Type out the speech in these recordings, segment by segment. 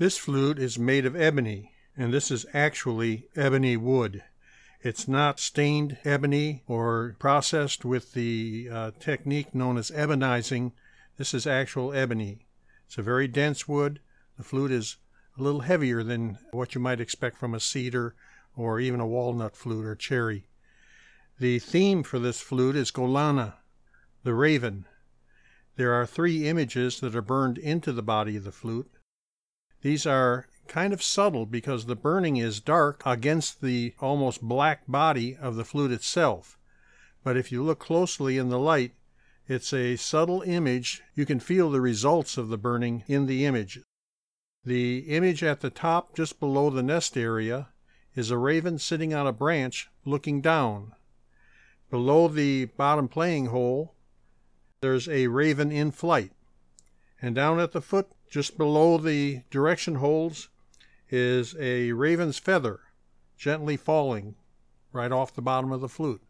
This flute is made of ebony, and this is actually ebony wood. It's not stained ebony or processed with the technique known as ebonizing. This is actual ebony. It's a very dense wood. The flute is a little heavier than what you might expect from a cedar or even a walnut flute or cherry. The theme for this flute is Golana, the raven. There are 3 images that are burned into the body of the flute. These are kind of subtle because the burning is dark against the almost black body of the flute itself. But if you look closely in the light, it's a subtle image. You can feel the results of the burning in the image. The image at the top, just below the nest area, is a raven sitting on a branch looking down. Below the bottom playing hole, there's a raven in flight. And down at the foot, just below the direction holes, is a raven's feather gently falling right off the bottom of the flute.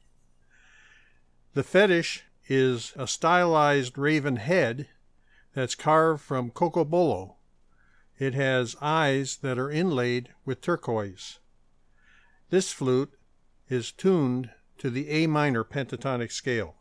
The fetish is a stylized raven head that's carved from cocobolo. It has eyes that are inlaid with turquoise. This flute is tuned to the A minor pentatonic scale.